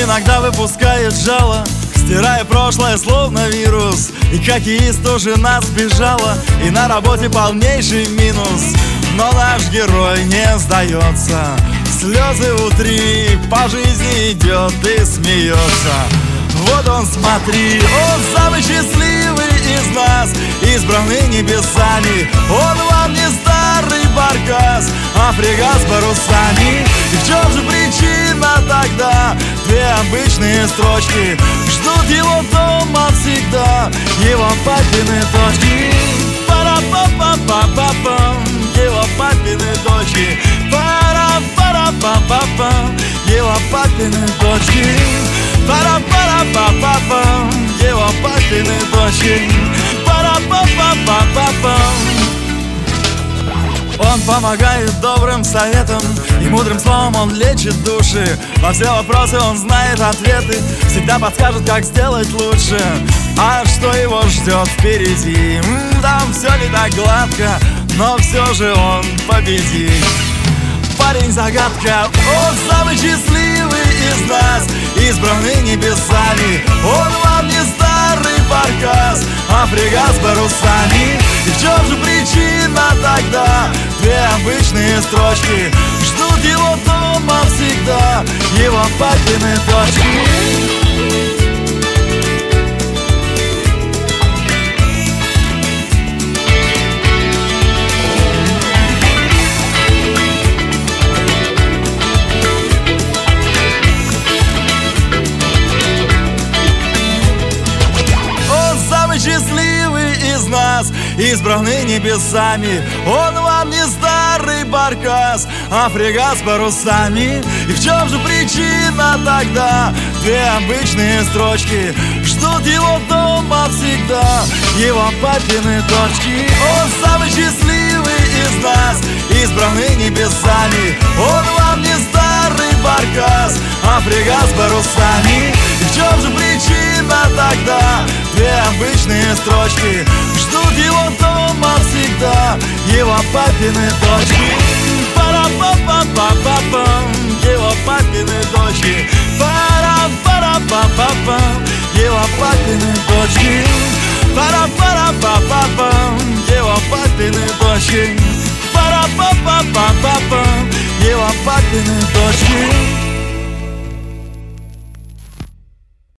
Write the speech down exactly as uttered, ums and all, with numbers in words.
иногда выпускает жало, стирая прошлое словно вирус. И хоккеист тоже нас бежала, и на работе полнейший минус. Но наш герой не сдается, слезы утри, по жизни идет и смеется. Вот он, смотри, он самый счастливый из нас, избранный небесами. Он вам не старый баркас, а фрегат с парусами. И в чем же причина тогда? Две обычные строчки ждут его дома всегда, его папины дочки. Пара-па-па-па-па-пам, его папины дочки. Пара-пара-па-па-пам, его папины дочки. Пара-пара-па-па-пам, его папины дочки. Пара-па-па-па-па-пам. Он помогает добрым советом, и мудрым словом он лечит души. Во все вопросы он знает ответы, всегда подскажет, как сделать лучше. А что его ждет впереди? М-м, там все не так гладко, но все же он победит. Парень-загадка, он самый счастливый из нас, избранный небесами. Он вам не старый баркас, а фрегат с парусами. И в чем же причина тогда? Две обычные строчки ждут его дома всегда, его папины дочки. Счастливый из нас, избранный небесами. Он вам не старый баркас, а фрегат с парусами. И в чем же причина тогда? Две обычные строчки ждут его дома всегда, его папины дочки. Он самый счастливый из нас, избранный небесами. Он вам не старый баркас, а фрегат с парусами. И в чем же причина тогда? Две обычные строчки ждут его дома всегда, его папины дочки. Пара-па-па-па-па-пам, его папины дочки. Пара-пара-па-па-пам,